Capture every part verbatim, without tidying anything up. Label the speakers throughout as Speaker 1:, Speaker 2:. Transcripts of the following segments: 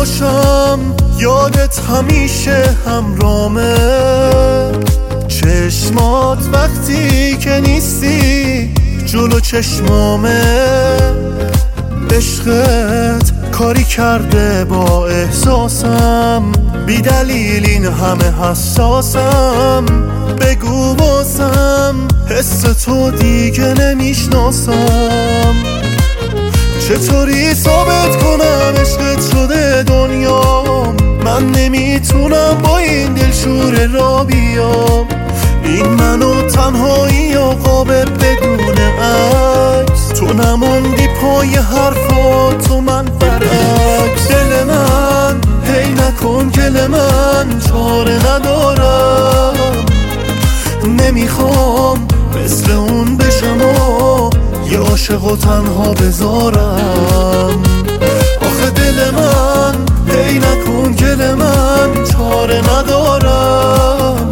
Speaker 1: باشم یادت همیشه همرامه، چشمات وقتی که نیستی جلو چشمامه، عشقت کاری کرده با احساسم، بی دلیل این همه حساسم، بگو بازم حس تو دیگه نمیشناسم، چطوری ثابت کنم عشقت شده دنیام، من نمیتونم با این دلشور را بیام، این منو تنهایی آقابه بدون عکس، تو نموندی پای حرفات و من برعکس، دل من هی نکن گل من چاره ندارم، نمیخوام مثل اون بشم و یه عاشق و تنها بذارم، آخه دل من هی نکن گل من چاره ندارم،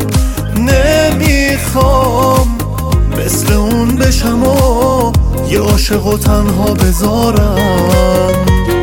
Speaker 1: نمیخوام مثل اون بشم و یه عاشق و تنها بذارم.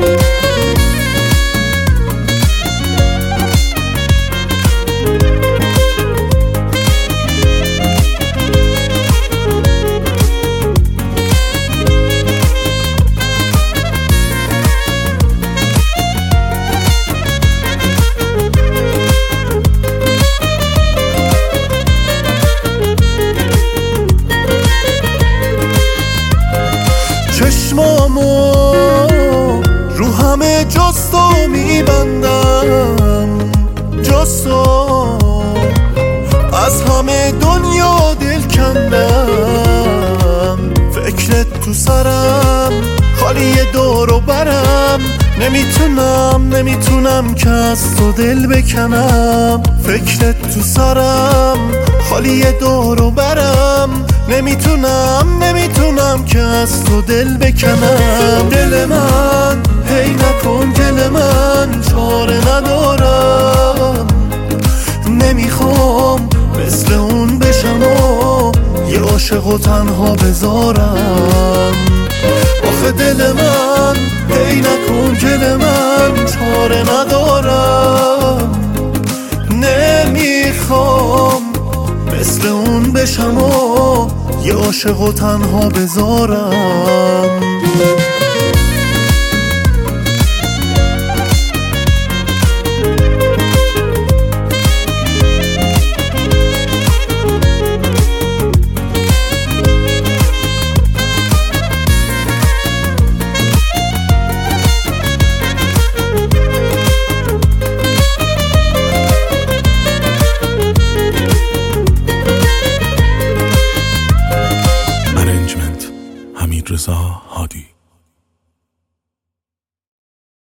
Speaker 1: چشمامو رو همه جستو میبندم، جستو از همه دنیا دل کندم، فکرت تو سرم خالی دور و برم، نمیتونم نمیتونم که از تو دل بکنم، فکرت تو سرم خالی دور و برم، نمیتونم نمیتونم که از تو دل بکنم، دل من هی نکن گل من چاره ندارم، نمیخوام مثل اون بشم و یه عاشق و تنها بذارم، آخه دل من هی نکن گل من چاره ندارم، نمیخوام مثل اون بشم و یه عاشق و تنها بذارم.
Speaker 2: رضا هادی.